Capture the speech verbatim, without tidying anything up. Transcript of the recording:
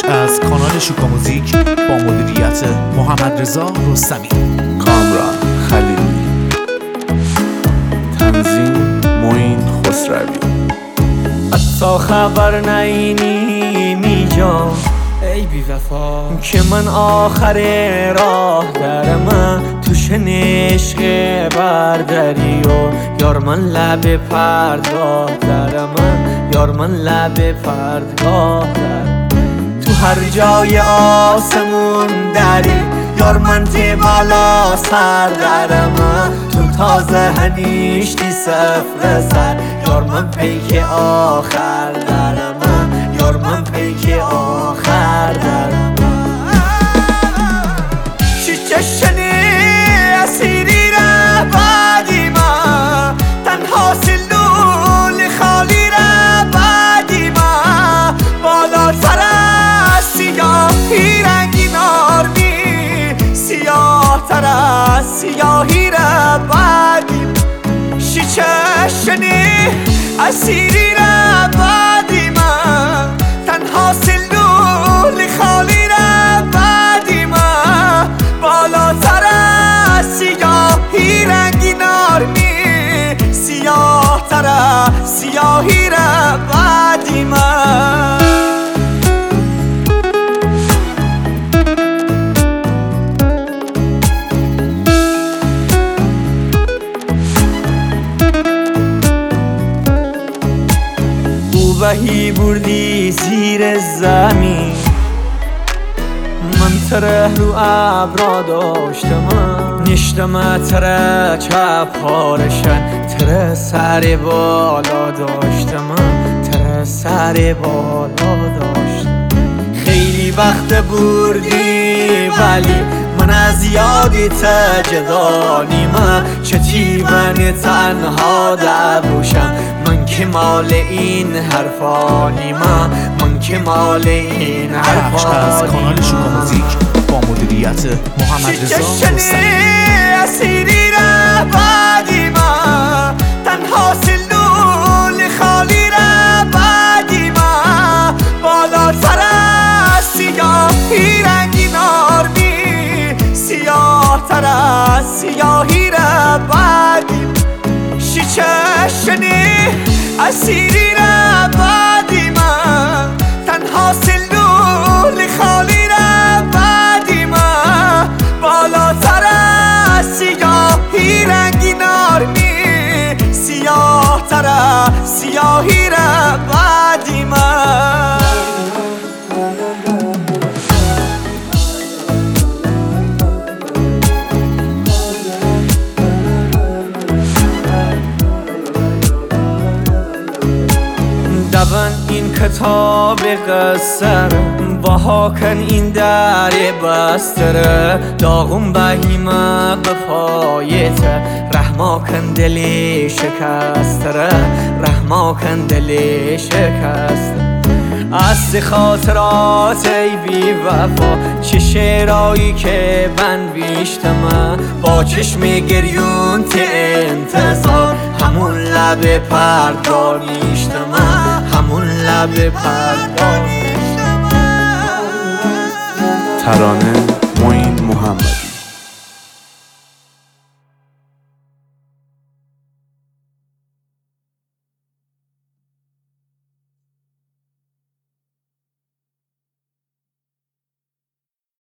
بخش از کانال شوکا موزیک با مدیریت محمد رضا رستمی. کامران خلیلی، تنظیم معین خسروی. حتی خبر نینی میجا ای بی وفا که من آخر راه درم تو شنشق برداری و یار من لب پردگاه درم یار من لب پردگاه درم تو هر جای آسمون دری یار من تی بالا سر درم تو تازه هنیشتی صفر سر یار من پیک آخر درم یار من پیک آخر درم شیچشنی اسیری را بعدی ما تنها سلول خالی را بعدی ما بالا سر سیاهی رنگی نارمی سیاه تر از سیاهی را بعدی شیچشنی اسیری را بعدی ما تنها سلول خالی را بعدی ما بالا تر از سیاهی رنگی نارمی سیاه تر از سیاهی را بعدی ما بهی بردی زیر زمین من تره رو ابرا داشتم نشتم تره چپ هارشن تره سر بالا داشتم تره سر بالا داشتم خیلی وقت بردی ولی من از یادی تجدانی من چتی من تنها دبوشم من که مال این حرفانی من من که مال این حرفانی بخش از کانال شوکا موزیک با مدیریت محمد رضا رستمی. اسیری را بعدی ما تنها سلول خالی را بعدی ما بالا سر از سیاهی رنگی نارمی سیاه تر از سیاهی را بعدی شیچشنی اسیری را بعدی ما تنها سلول خالی را بعدی ما بالا تر از سیاهی رنگی نارمی سیاه تر از سیاهی را بعدی ما دبن این کتاب قصر بها کن این در بستر داغم بهیمه بپایت رحما کن دلی شکستره رحما کن دلی شکستره از خاطرات ای بی وفا چه شعرایی که من بیشتم با چشم گریون تی انتظار همون لب پردانیشتم همون لب پردانیشتم ترانه معین محمد.